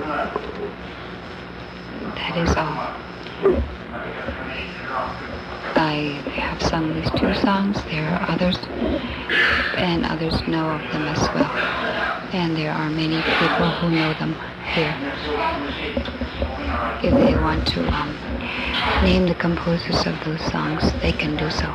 That is all. I have sung these 2 songs. There are others, and others know of them as well. And there are many people who know them here. If they want to name the composers of those songs, they can do so.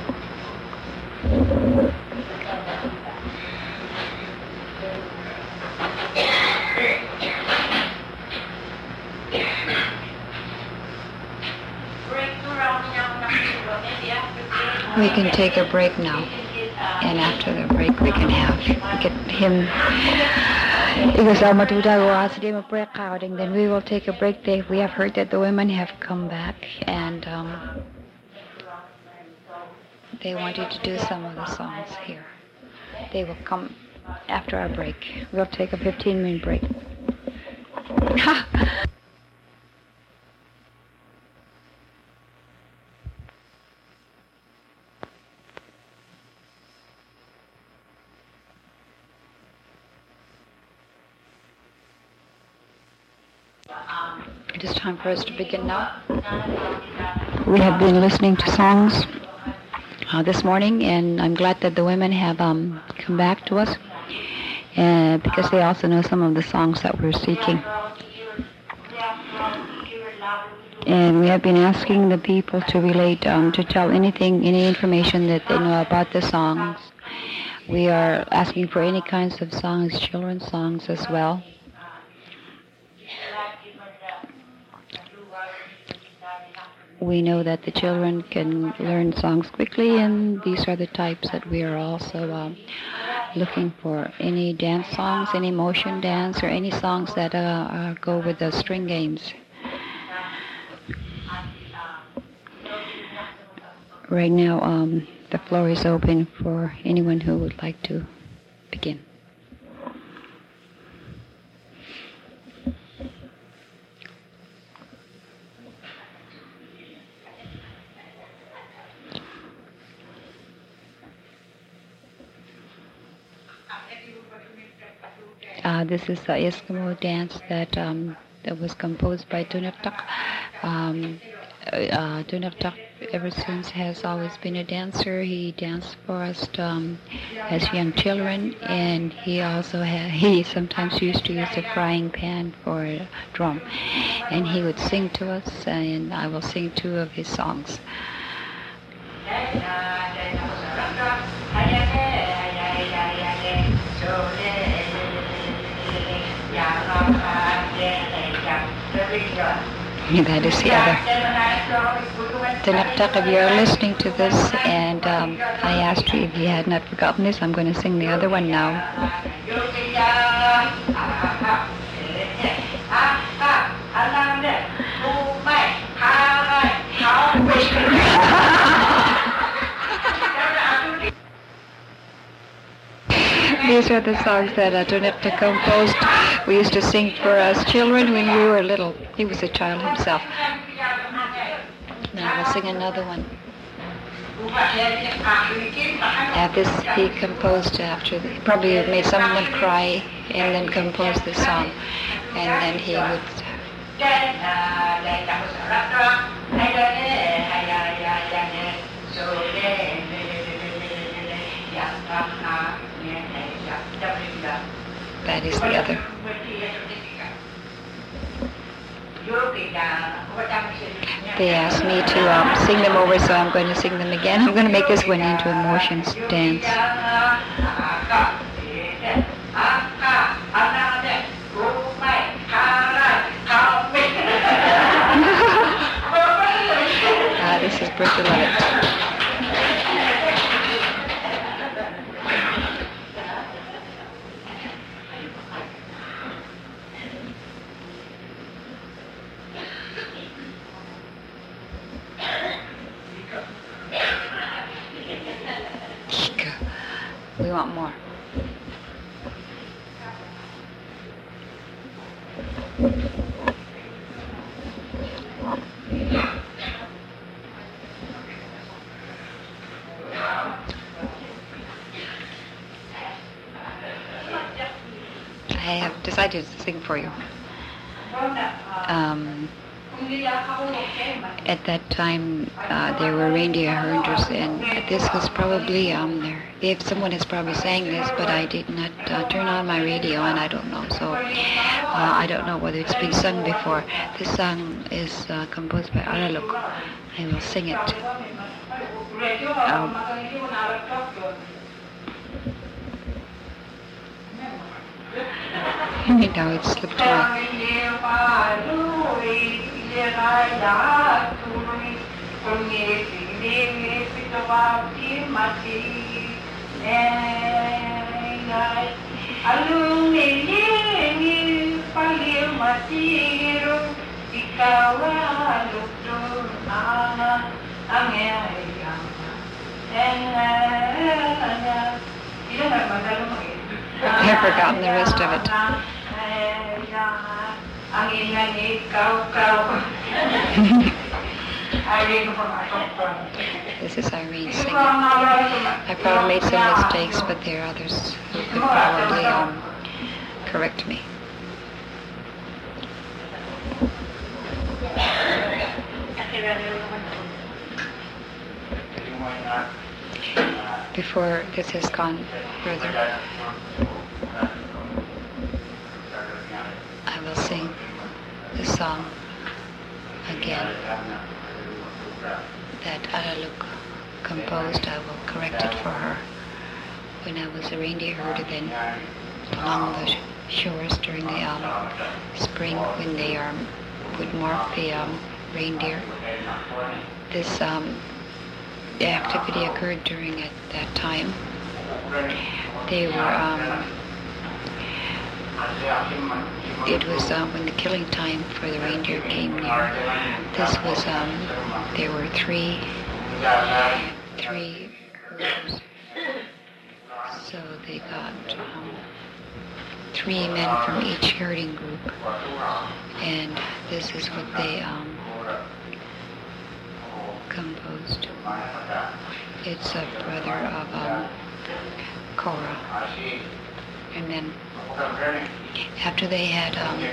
We can take a break now, and after the break we can get him. Then we will take a break. We have heard that the women have come back, and they wanted to do some of the songs here. They will come after our break. We'll take a 15-minute break. It is time for us to begin now. We have been listening to songs this morning, and I'm glad that the women have come back to us because they also know some of the songs that we're seeking. And we have been asking the people to relate, to tell any information that they know about the songs. We are asking for any kinds of songs, children's songs as well. We know that the children can learn songs quickly, and these are the types that we are also looking for. Any dance songs, any motion dance, or any songs that go with the string games. Right now, the floor is open for anyone who would like to begin. This is the Eskimo dance that was composed by Tunartak. Tunartak ever since has always been a dancer. He danced for us as young children, and he also he sometimes used to use a frying pan for a drum, and he would sing to us, and I will sing 2 of his songs. That is the other. Tunartak, if you're listening to this, and I asked you if you had not forgotten this, I'm going to sing the other one now. These are the songs that Tunartak composed. We used to sing for us children when we were little. He was a child himself. Now we'll sing another one. This he composed after. He probably made someone cry and then composed the song. And then he would... That is the other. They asked me to sing them over, so I'm going to sing them again. I'm going to make this one into a motions dance. This is Britta Levitt. We want more. I have decided to sing for you. um, at that time, there were reindeer herders, and this was probably if someone has probably sang this, but I did not turn on my radio, and I don't know. So I don't know whether it's been sung before. This song is composed by Alaluk. I will sing it. Now it slipped away. I've forgotten the rest of it. This is Irene singing. I probably made some mistakes, but there are others who could probably correct me. Before this has gone further, I will sing the song again that Alaluk composed. I will correct it for her. When I was a reindeer herder then along the shores during the spring when they would mark the reindeer, this the activity occurred during at that time. They were it was when the killing time for the reindeer came near. This was there were three herders, so they got 3 men from each herding group, and this is what they composed. It's a brother of Korah. And then after they had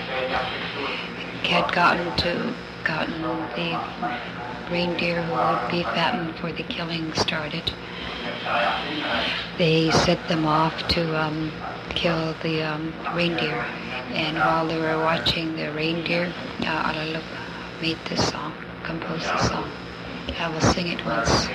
gotten the reindeer who would be fattened for the killing started, they set them off to kill the reindeer. And while they were watching the reindeer, Alaluk made this song, composed this song. I will sing it once.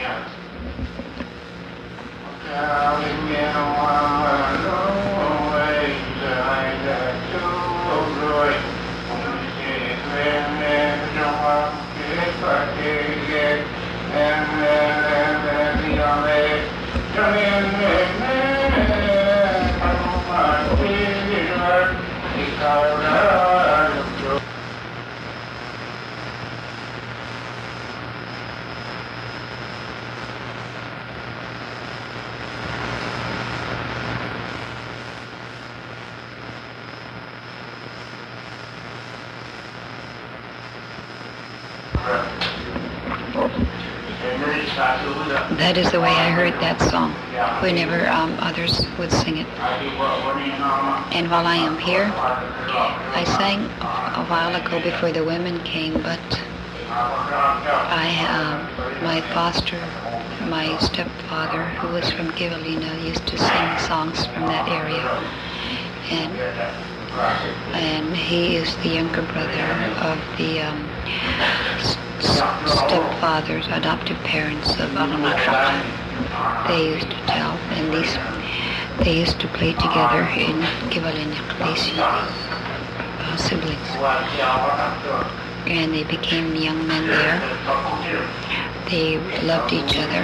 That is the way I heard that song whenever others would sing it. And while I am here, I sang a while ago before the women came, but my stepfather, who was from Kivalina, used to sing songs from that area. And he is the younger brother of the stepfather's adoptive parents of Alamatrak. They used to tell, and they used to play together in Kivalina, siblings. And they became young men there. They loved each other.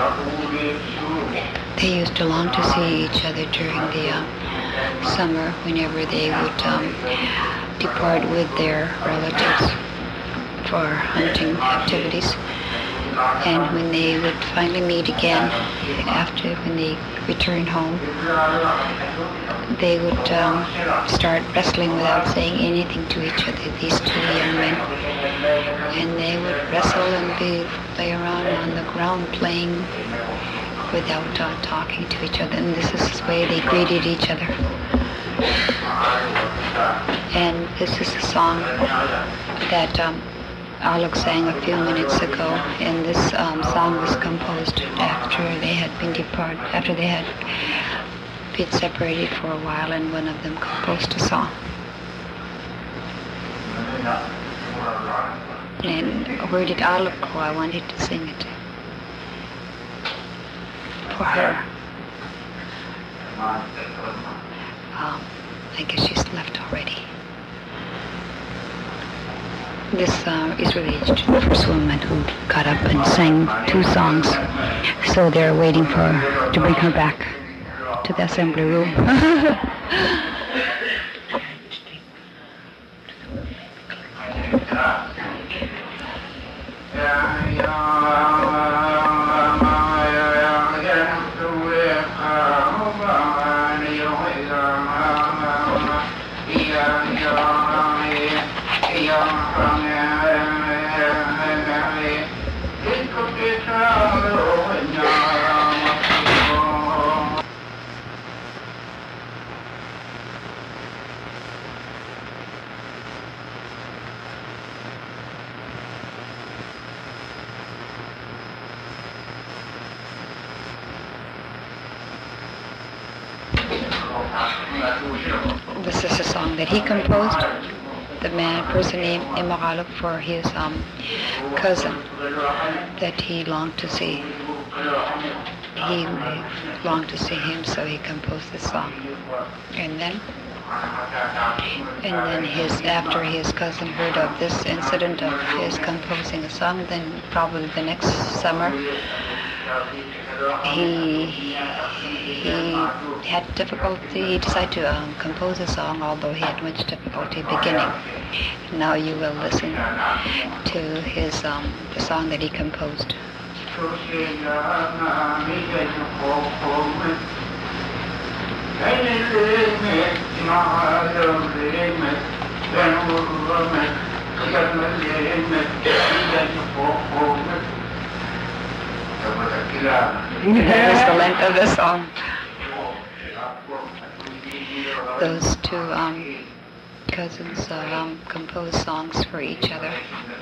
They used to long to see each other during the summer whenever they would depart with their relatives for hunting activities. And when they would finally meet again, when they returned home, they would start wrestling without saying anything to each other, these 2 young men. And they would wrestle and lay around on the ground playing without talking to each other. And this is the way they greeted each other. And this is a song that Alok sang a few minutes ago, and this song was composed after they had been separated for a while, and one of them composed a song. And where did Alok go? I wanted to sing it for her. I guess she's left already. This is related to the first woman who got up and sang 2 songs. So they're waiting for her to bring her back to the assembly room. This is a song that he composed, the person named Imar for his cousin that he longed to see. He longed to see him, so he composed this song. And then after his cousin heard of this incident of his composing a song, then probably the next summer he had difficulty. He decided to compose a song, although he had much difficulty beginning. Now you will listen to his the song that he composed. That is the length of the song. Those 2 cousins composed songs for each other,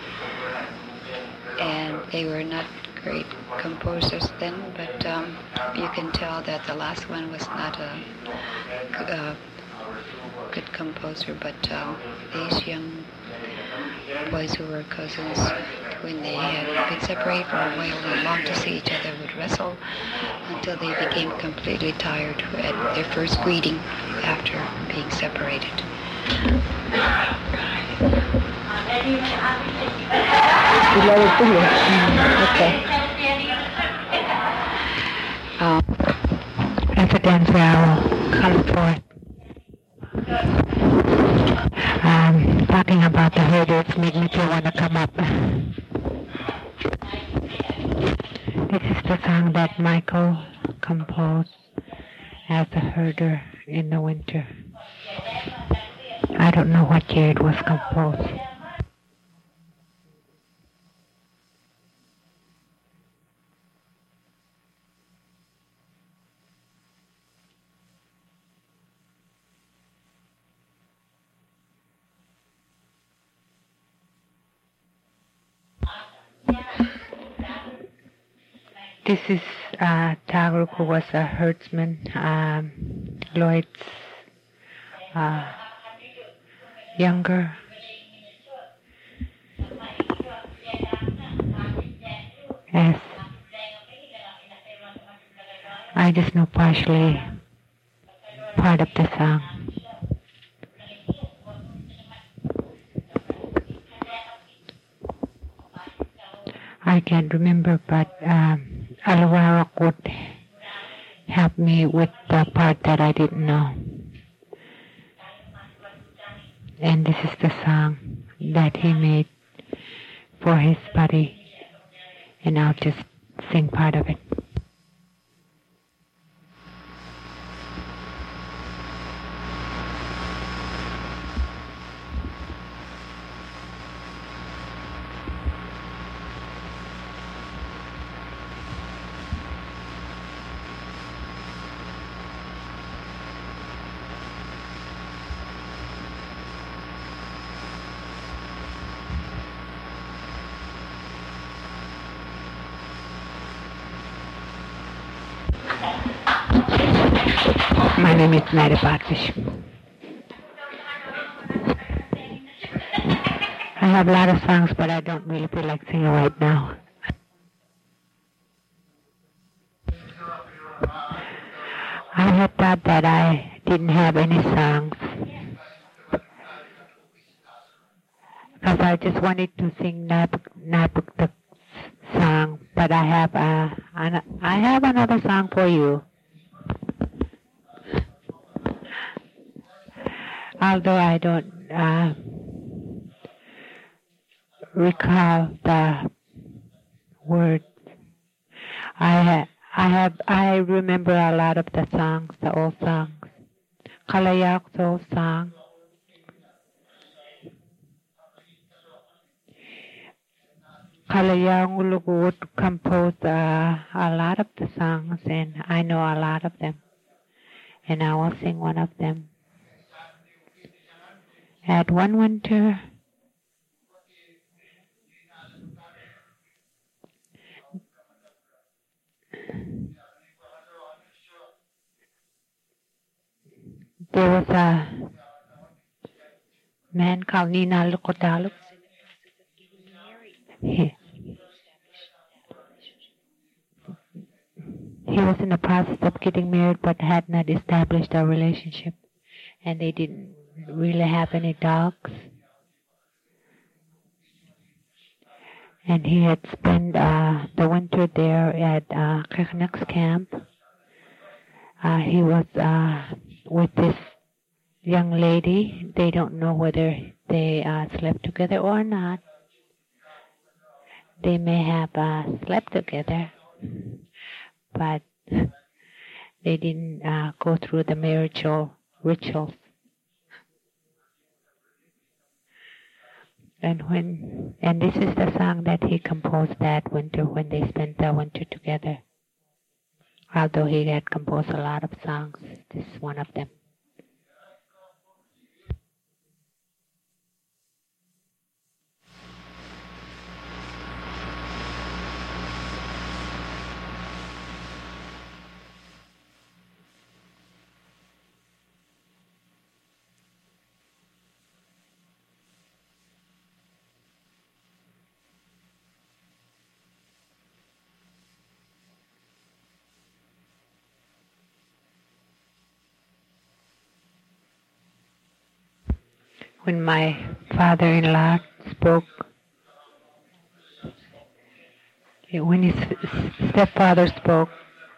and they were not great composers then, but you can tell that the last one was not a good composer, but these young boys who were cousins, when they had been separated for a while and longed to see each other, would wrestle until they became completely tired at their first greeting after being separated. Okay. As a dancer, I will come forth. Talking about the herders made me feel want to come up. This is the song that Michael composed as a herder in the winter. I don't know what year it was composed. This is Tagore, who was a herdsman, Lloyd's younger. Yes. I just know partially part of the song. I can't remember, but Alawarok would help me with the part that I didn't know. And this is the song that he made for his buddy, and I'll just sing part of it. My name is Naida Bhatfish. I have a lot of songs, but I don't really feel like singing right now. I had thought that I didn't have any songs because I just wanted to sing Nabuk the song, but I have another song for you. Although I don't recall the words, I remember a lot of the songs, the old songs. Kalayak's old song. Kalayak would compose a lot of the songs, and I know a lot of them. And I will sing one of them. At one winter, there was a man called Nina Lukodaluk. He was in the process of getting married but had not established a relationship. And they didn't really have any dogs. And he had spent the winter there at Keknek's camp. He was with this young lady. They don't know whether they slept together or not. They may have slept together, but they didn't go through the marital rituals. And this is the song that he composed that winter when they spent the winter together. Although he had composed a lot of songs, this is one of them. When my father-in-law spoke, when his stepfather spoke,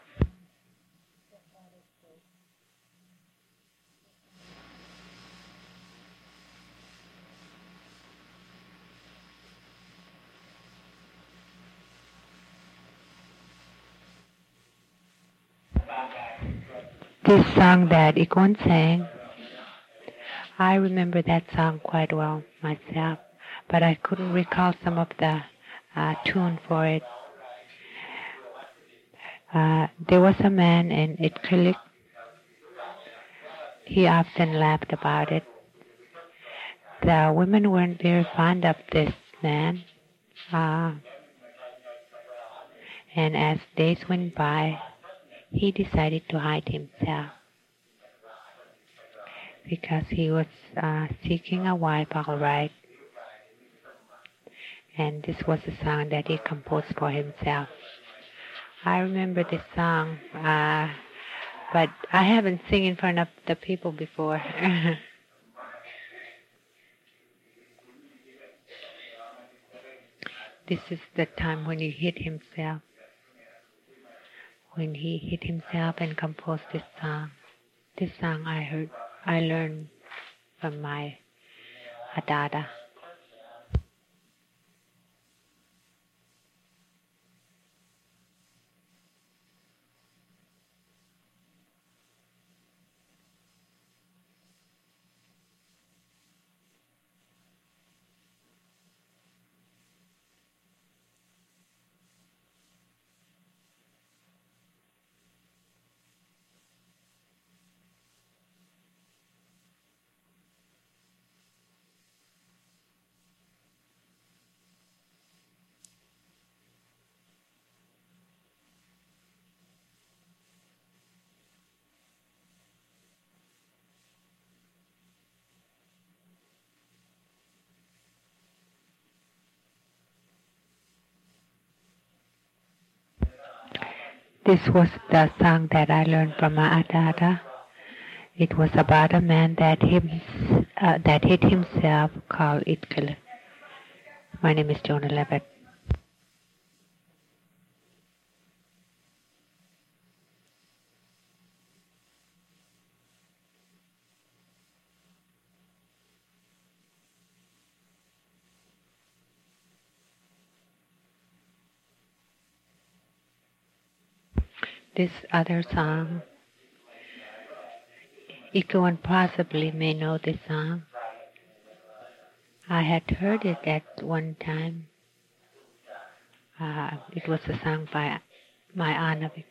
this song that Ikon sang, I remember that song quite well myself, but I couldn't recall some of the tune for it. There was a man in Itkilik. He often laughed about it. The women weren't very fond of this man. And as days went by, he decided to hide himself because he was seeking a wife, all right. And this was a song that he composed for himself. I remember this song, but I haven't sung in front of the people before. This is the time when he hit himself. When he hit himself and composed this song. This song I learned from my Dada. This was the song that I learned from my Adada. It was about a man that hit himself called Itkala. My name is Jonah Levitt. This other song, Ikuan possibly may know this song. I had heard it at one time. It was a song by my Anavik.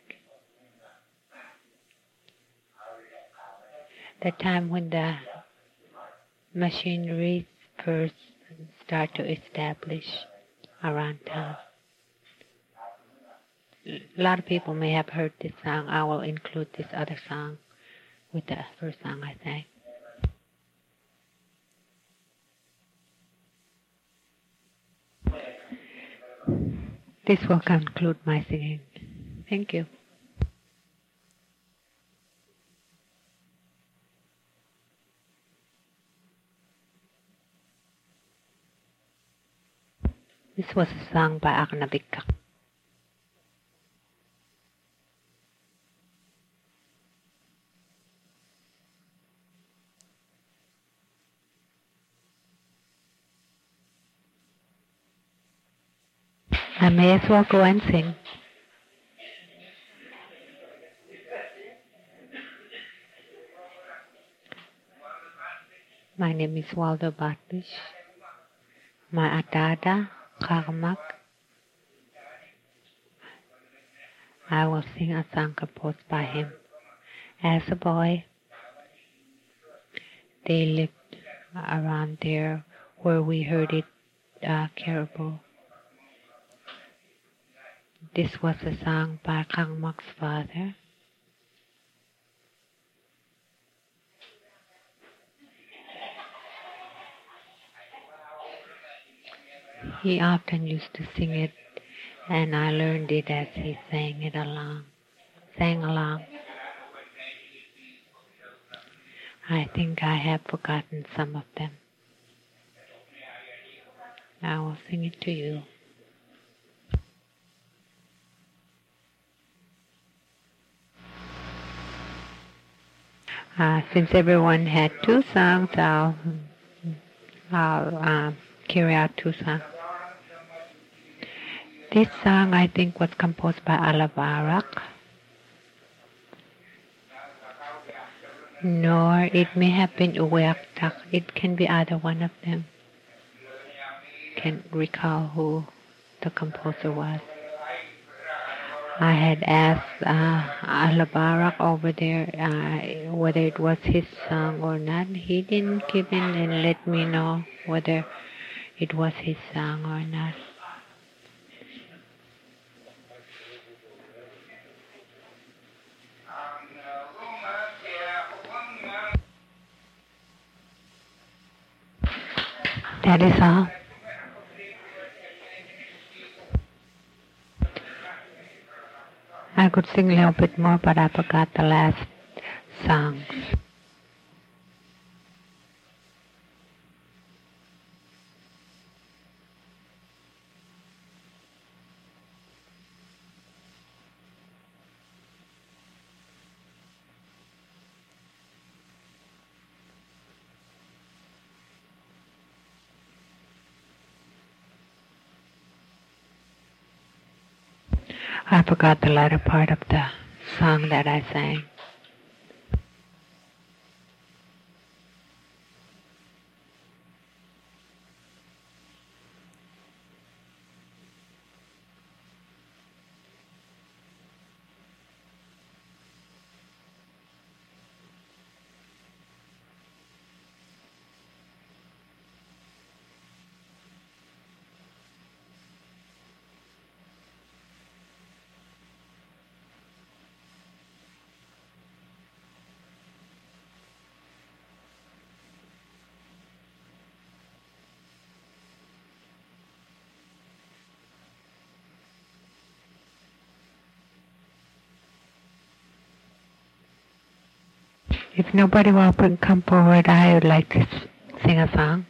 The time when the machinery first start to establish around town. A lot of people may have heard this song. I will include this other song with the first song I sang. This will conclude my singing. Thank you. This was a song by Aknabikak. I may as well go and sing. My name is Waldo Batlish. My Adada, Karmak. I will sing a song composed by him. As a boy, they lived around there where we heard it, Caribou. This was a song by Karmak's father. He often used to sing it, and I learned it as he sang along. I think I have forgotten some of them. I will sing it to you. Since everyone had two songs, I'll carry out two songs. This song, I think, was composed by Alabarak. Nor it may have been Uweaktak. It can be either one of them. Can't recall who the composer was. I had asked Alabarak over there whether it was his song or not. He didn't give in and let me know whether it was his song or not. That is all. I could sing a little bit more, but I forgot the last songs. I forgot the latter part of the song that I sang. If nobody will come forward, I would like to sing a song.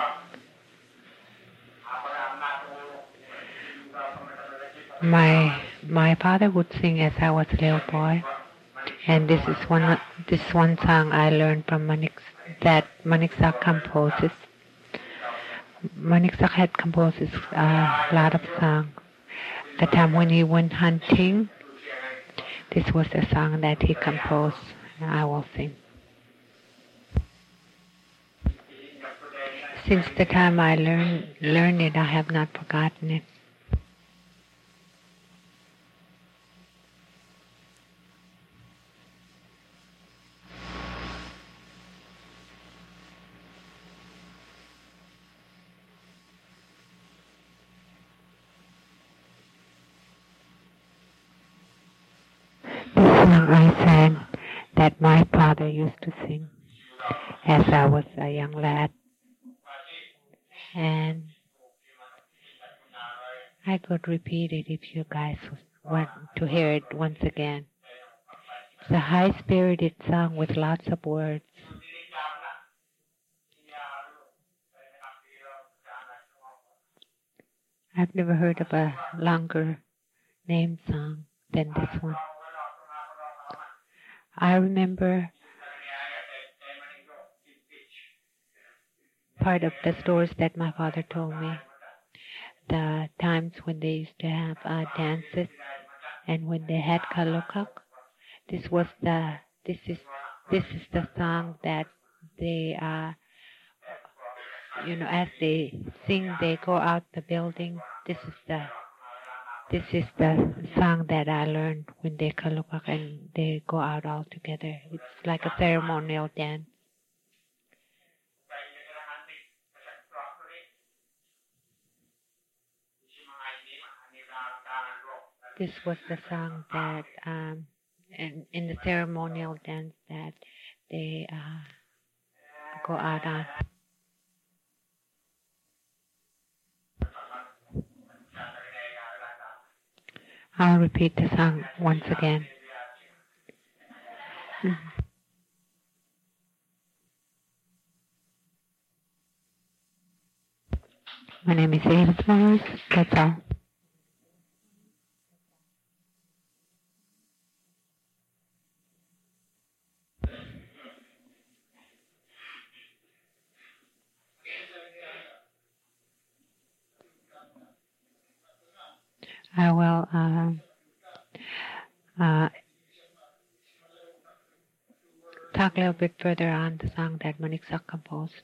My father would sing as I was a little boy, and this is one song I learned from that Maniksak composes. Maniksak had composes a lot of songs. The time when he went hunting, this was a song that he composed. I will sing. Since the time I learned it, I have not forgotten it. This song I sang that my father used to sing as I was a young lad. And I could repeat it if you guys want to hear it once again. It's a high-spirited song with lots of words. I've never heard of a longer name song than this one. I remember part of the stories that my father told me. The times when they used to have dances and when they had kalukak. This is the song that they as they sing, they go out the building. This is the song that I learned when they kalukak and they go out all together. It's like a ceremonial dance. This was the song that in the ceremonial dance that they go out on. I'll repeat the song once again. My name is Avis Morris. That's all. I will talk a little bit further on the song that Maniksak composed.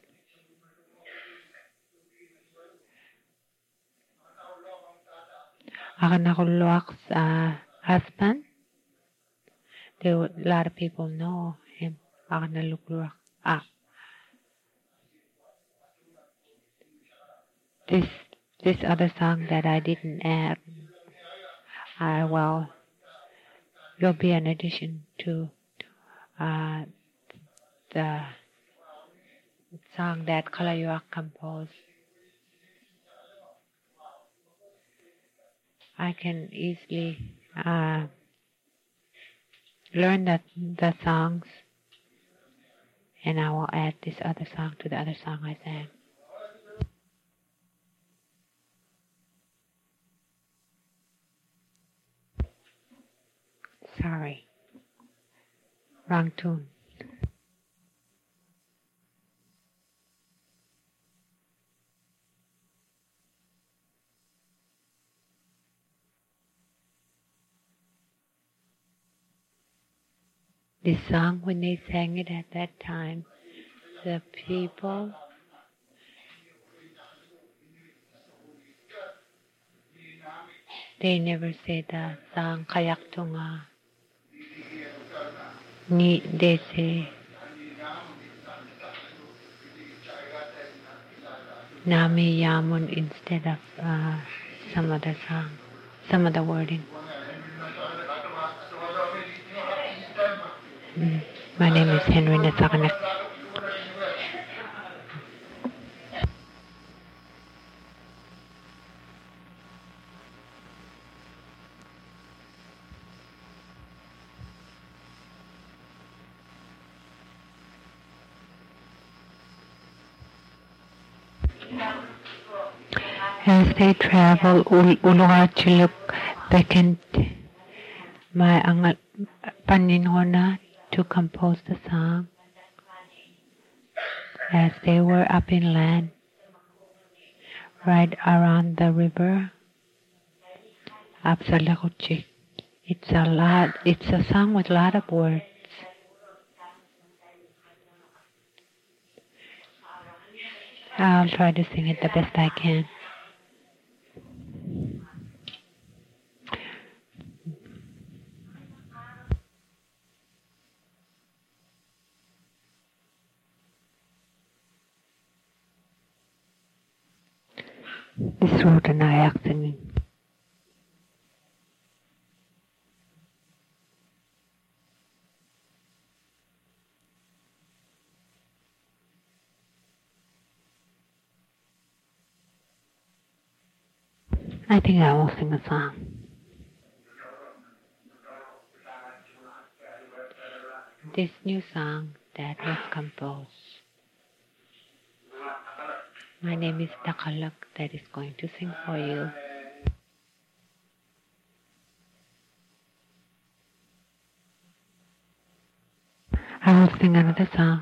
Akanakulluak's husband. A lot of people know him. Akanalukluak. This other song that I didn't add, will be an addition to the song that Kalayuak composed. I can easily learn the songs, and I will add this other song to the other song I sang. Sorry. Wrong tune. This song, when they sang it at that time, the people they never say the song Kayak Tunga. They say Nami Yamun instead of some other song, some other wording. My name is Henry Nasakanak. As they travel, Uluwachiluk beckoned my Paninona to compose the song. As they were up inland, right around the river, up Salakuchik. It's a song with a lot of words. I'll try to sing it the best I can. This is Rhoda Nayak singing. I think I will sing a song. This new song that was composed. My name is Takalak that is going to sing for you. I will sing another song.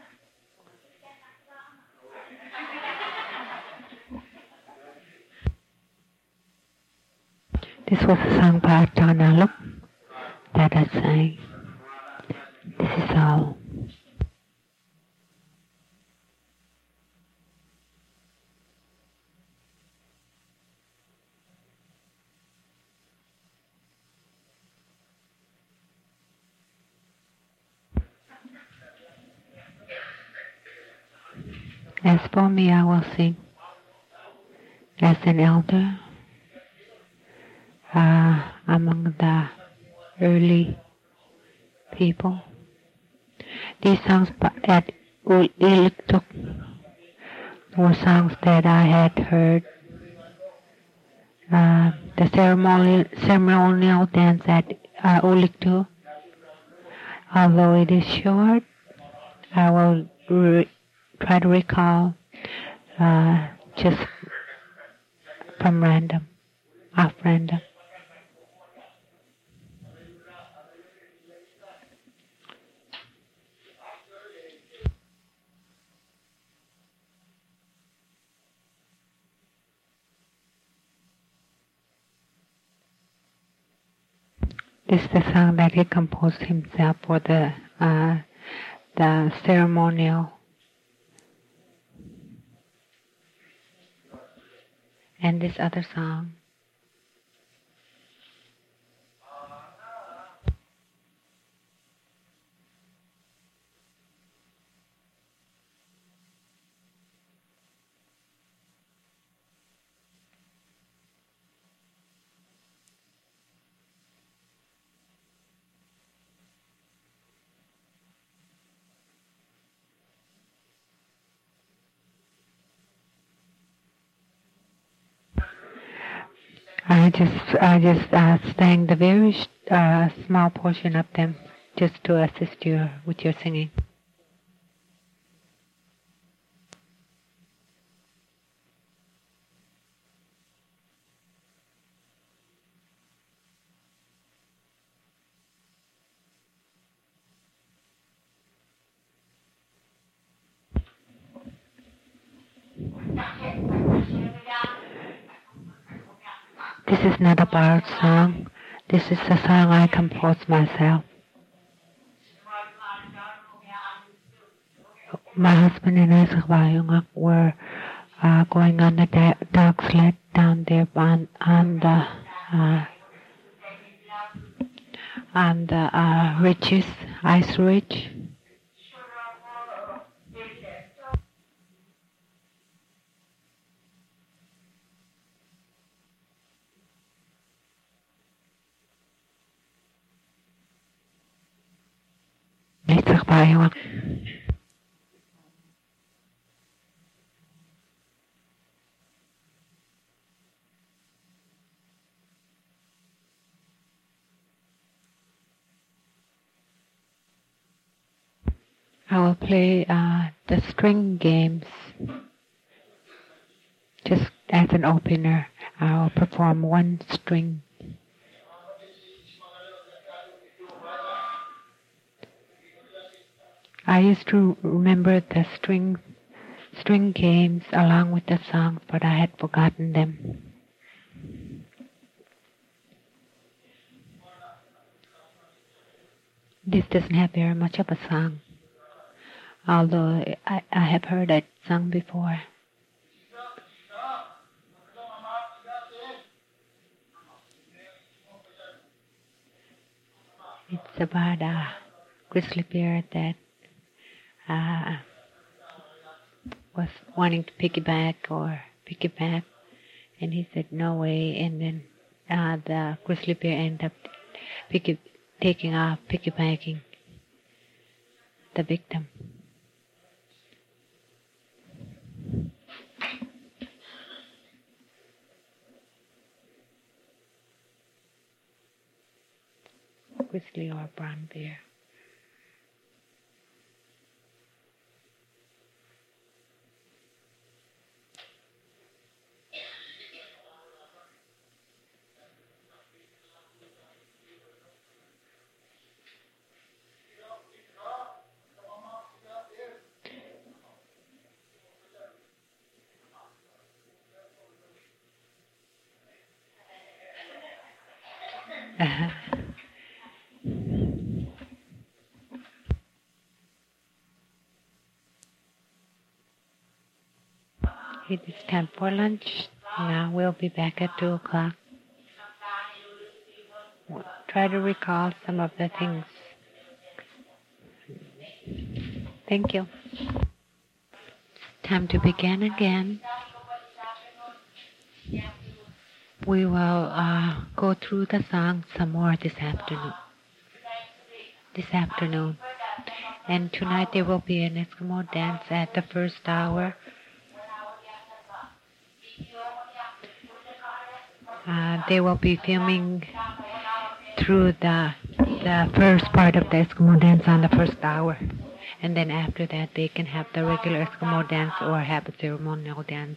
This was a song by Tanaluk that I sang. This is all. As for me, I will sing as an elder among the early people. These songs at Iliktuk were songs that I had heard. The ceremonial dance at Uliktu, although it is short, I will try to recall just from off random. This is the song that he composed himself for the ceremonial. And this other song. I just sang the very small portion of them just to assist you with your singing. This is not a bard song. This is a song I composed myself. My husband and I, Sakbayungak, were going on the dog sled down there on the ridges, ice ridge. Sakbayungak. I will play the string games as an opener, I'll perform one string. I used to remember the string games along with the songs, but I had forgotten them. This doesn't have very much of a song, although I have heard it sung before. It's about a grizzly bear that was wanting to piggyback, and he said no way, and then the grizzly bear ended up taking off, piggybacking the victim. Grizzly or brown bear. It is time for lunch. Now we'll be back at 2 o'clock. We'll try to recall some of the things. Thank you. It's time to begin again. We will go through the song some more this afternoon. And tonight there will be an Eskimo dance at the first hour. They will be filming through the first part of the Eskimo dance on the first hour. And then after that they can have the regular Eskimo dance or have a ceremonial dance.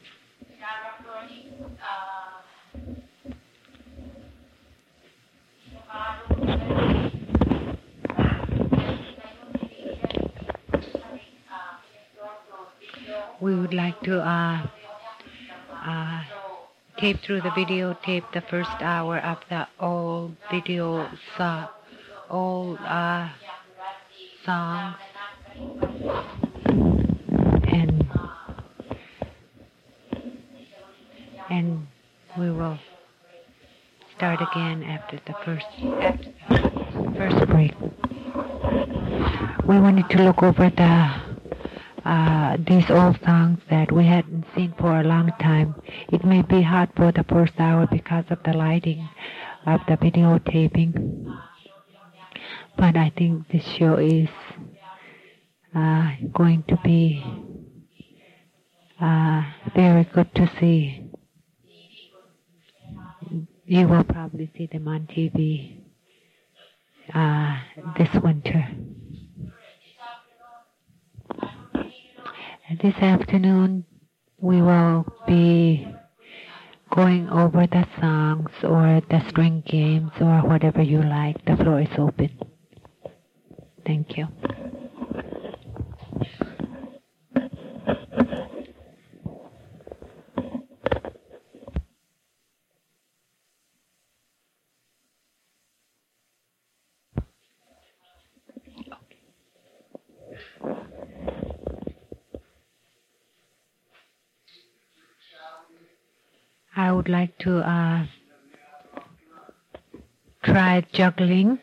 We would like to tape through the videotape the first hour of the old video old songs, and we will start again after the first break. We wanted to look over these old songs that we hadn't seen for a long time. It may be hard for the first hour because of the lighting of the videotaping, but I think this show is going to be very good to see. You will probably see them on TV this winter. This afternoon, we will be going over the songs or the string games or whatever you like. The floor is open. Thank you. I would like to try juggling.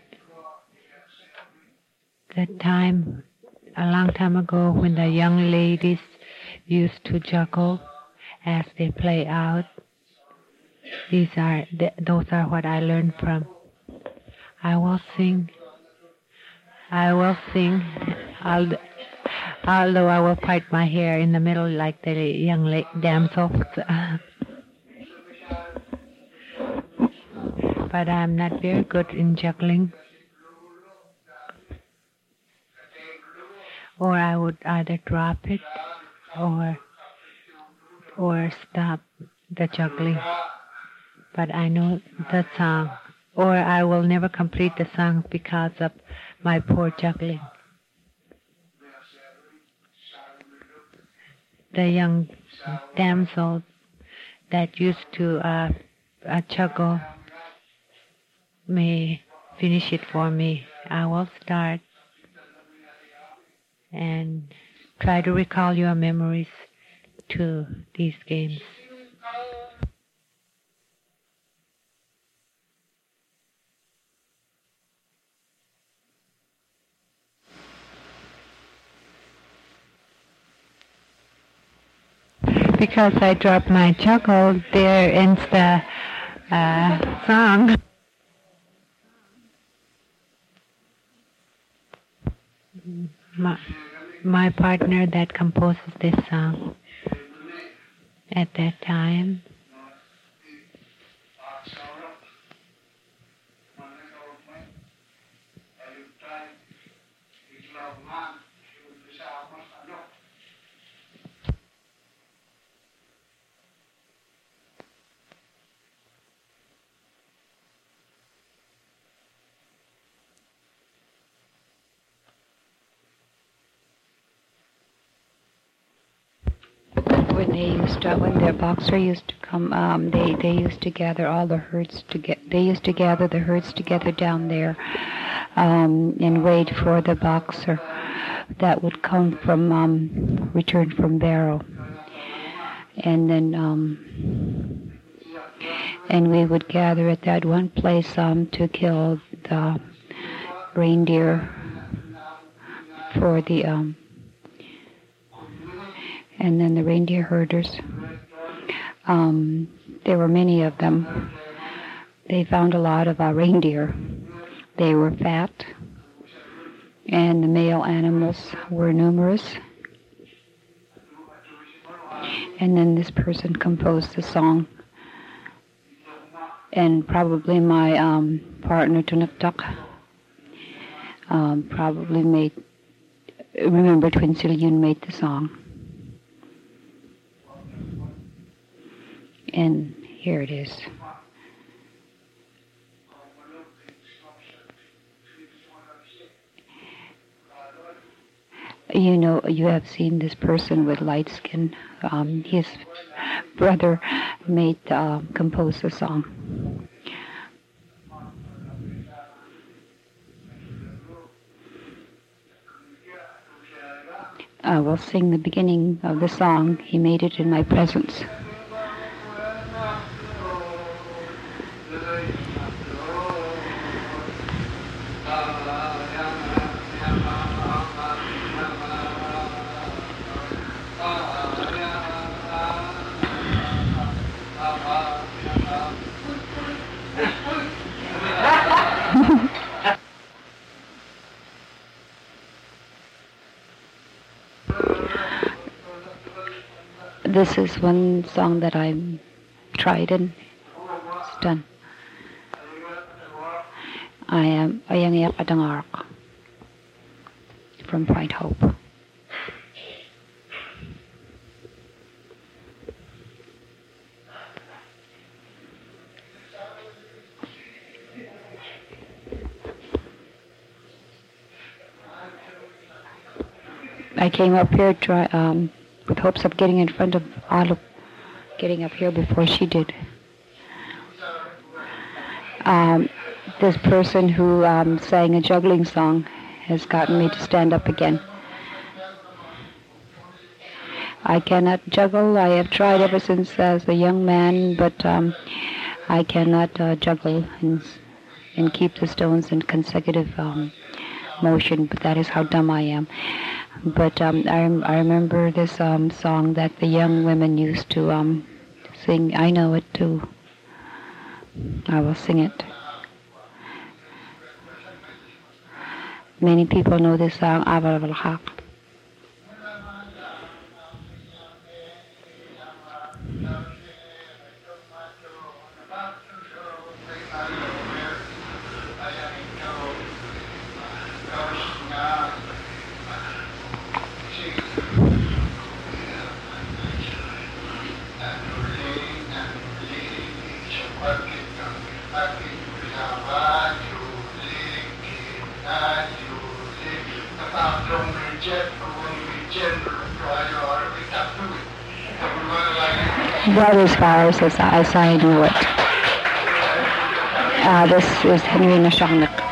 That time, a long time ago, when the young ladies used to juggle as they play out. Those are what I learned from. I will sing, although I will part my hair in the middle like the young damsels. But I'm not very good in juggling. Or I would either drop it or stop the juggling. But I know the song, or I will never complete the song because of my poor juggling. The young damsel that used to juggle may finish it for me. I will start and try to recall your memories to these games. Because I dropped my juggle, there ends the song. My partner that composes this song at that time when their boxer used to come, they used to gather all the herds they used to gather the herds together down there, and wait for the boxer that would come from return from Barrow, and then and we would gather at that one place to kill the reindeer for the and then the reindeer herders. There were many of them. They found a lot of reindeer. They were fat, and the male animals were numerous. And then this person composed the song. And probably my partner, Tunaktak, probably remembered when Silyun made the song. And here it is. You know, you have seen this person with light skin. His brother composed the song. I will sing the beginning of the song. He made it in my presence. This is one song that I tried and it's done. I am Ayang Adangarak from Bright Hope. I came up here with hopes of getting in front of Alu, getting up here before she did. This person who sang a juggling song has gotten me to stand up again. I cannot juggle. I have tried ever since as a young man, but I cannot juggle and keep the stones in consecutive motion, but that is how dumb I am. But I remember this song that the young women used to sing. I know it too. I will sing it. Many people know this song, Abar al-Haq. Brothers Flowers, as I knew it. This is Henry Nashognok.